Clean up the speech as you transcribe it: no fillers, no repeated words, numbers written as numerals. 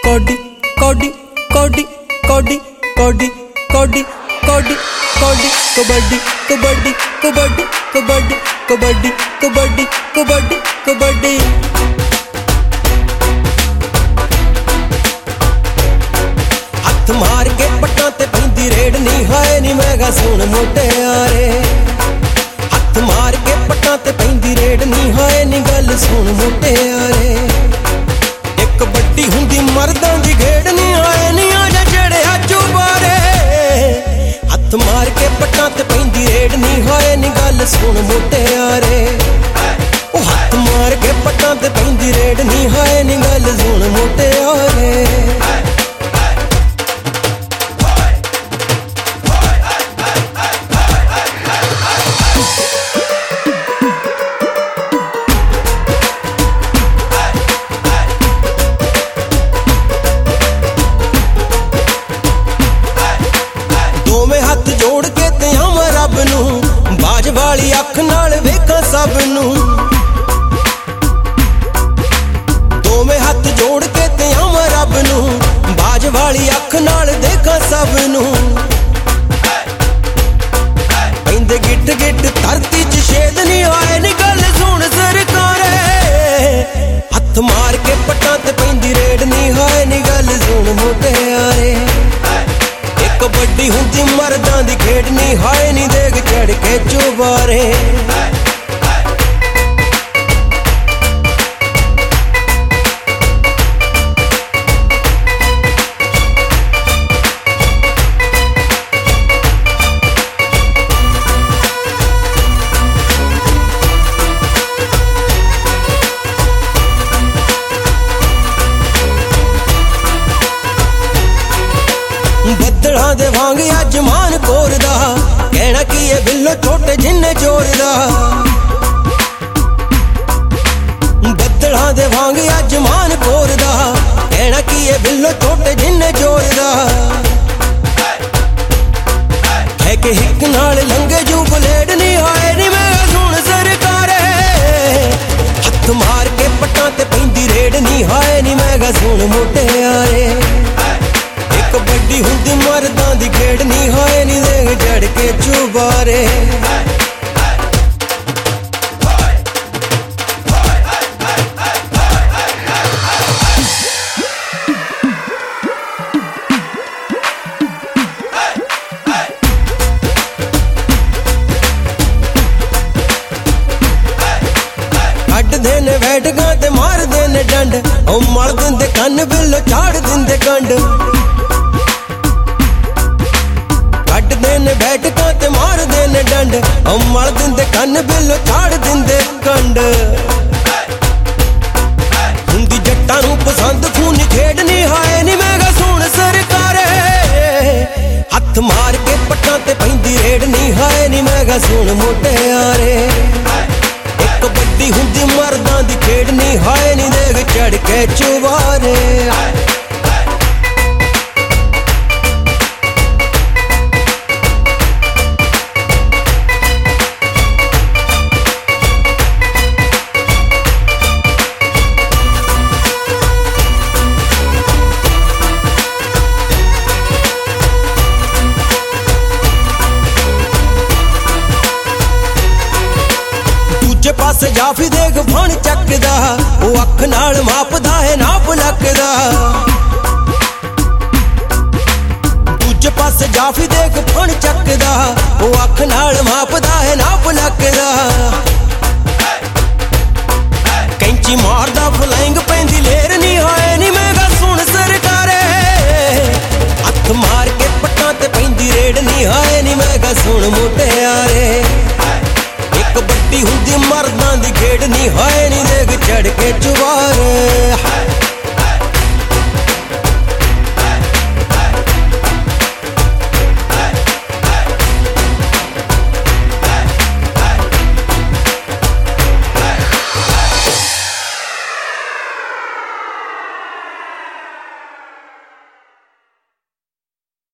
कोडी कोडी कोडी कोडी कोडी कोडी कोडी कोडी कबड्डी कबड्डी कबड्डी कबड्डी कबड्डी कबड्डी कबड्डी कबड्डी। हथ मार के पट्टां ते पैंदी रेड नी हाय नी मैं गा सुन मोटे यारे। हथ मार के पट्टां ते पैंदी रेड नी हाय नी गल सुन मोटे यारे। एक बड्डी हुंदी मर्दां दी घेड़ नी आए नी आजा जेड़े अजू बारे। हथ मार के पट्टां ते पैंदी रेड नी हाय नी गल सुन मोटे यारे। ओ हथ मार के पट्टां ते पैंदी रेड नी हाय नी गल सुन मोटे यारे। जोड़ के ते आवां रब नूं बाज वाली अख नाल वेखां सब नूं। दोवें हथ जोड़ के ते आवां रब नूं बाज वाली अख नाल देखा सब नूं। पैंदे गिट गिट धरती च छेद नी आए नी गल सुन सरकारे। हथ मार के पट्टां ते पैंदी रेड नी हाय नी गल सुन मोटे यारे। कबड्डी हुंदी मर्दां दी खेड नी हाय नी देख चढ़ के चुबारे। बदलां दे वांग अज मान कोरदा कहना की ये बिल्लो छोटे जिन्ने जोरदा। बदलां दे वांग अज मान कोरदा कहना की ये बिल्लो छोटे जिन्ने जोरदा। है कि हिक नाल लंगे जू बलेड नी हाय नी मैं सुन सरकारे। हथ मार के पट्टां ते पैंदी रेड नी हाय नी मैं गा सुन मोटे यारे। कबड्डी हुंदी मर्दां दी खेड नी हाय नी देख चढ़ के चुबारे। कट देने बैठगा ते मार देने डंड ओ मल दिंदे कन्न बिल्लो झाड़ दिंदे कंड। कट देने बैठका ते मार देने डंड ओ मल दिंदे कन्न बिल्लो झाड़ दिंदे कंड। हुंदी जट्टां नूं पसंद खूनी खेड नी हाय नी मैं गा सुन सरकारे। हथ मार के पट्टां ते पैंदी रेड नी हाय नी मैं गा सुन मोटे यारे। कबड्डी हुंदी मर्दां दी खेड नी हाय नी देख चढ़ के चुबारे। पासे जाफी देख फण चकदा ओ अख नाल मापदा है नाप लकदा। दूजे पासे जाफी देख फण चकदा ओ अख नाल मापदा है नाप लकदा। कैंची मारदा फलाइंग पैंदी लेर नी हाय नी मैं गा सुन सरकारे। हथ मार के पट्टां ते पैंदी रेड नी हाय नी मैं गा सुन मोटे यारे।